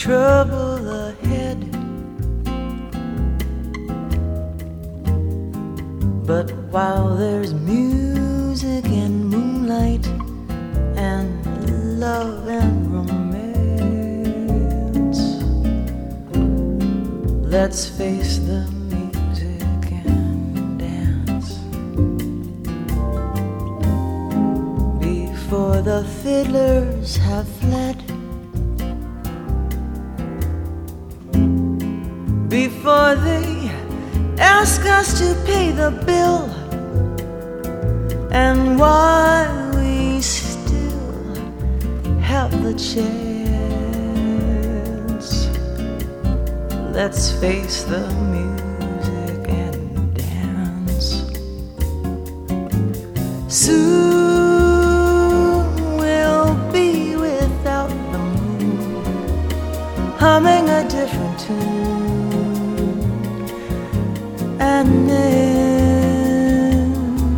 trouble ahead. But while there's music and moonlight and love and romance, let's face the music and dance. Before the fiddlers have fled, before they ask us to pay the bill, and while we still have the chance, let's face the music and dance. Soon we'll be without the moon, humming a different tune, and then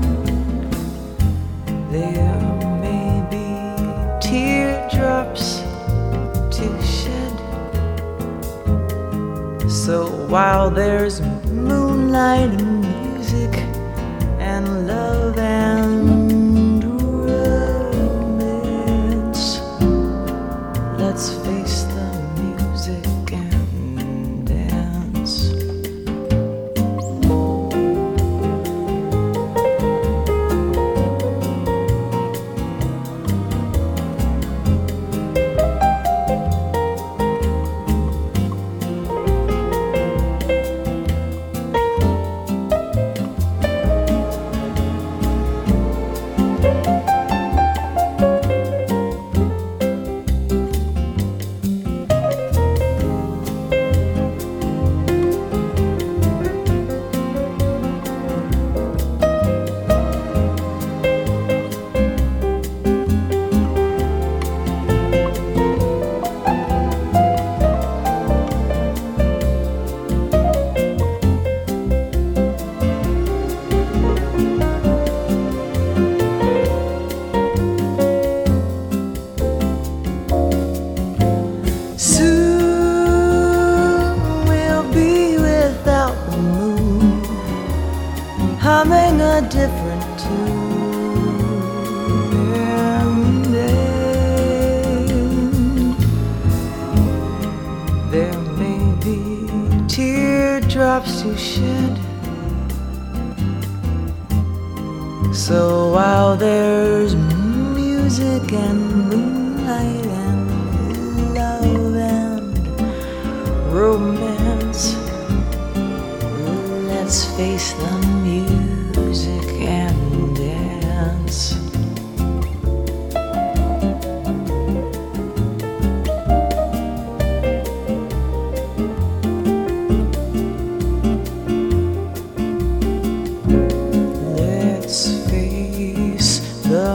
there may be teardrops to shed. So while there's moonlight and music and love and romance, let's face the music and dance. Humming a different tune, and then there may be teardrops to shed. So while there's music and moonlight and love and romance, let's face the music and dance. Let's face the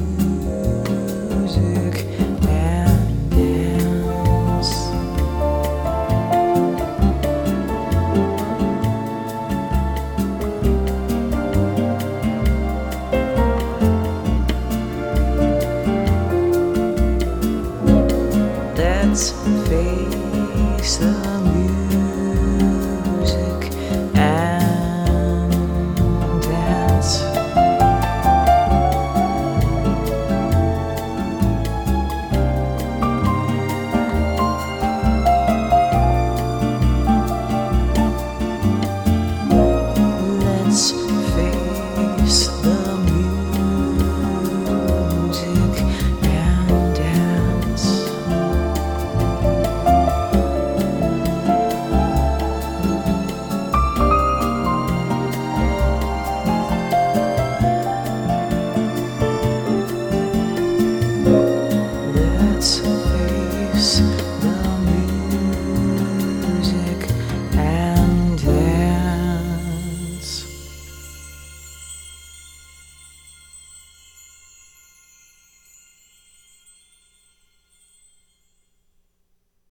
music and dance. Let's face the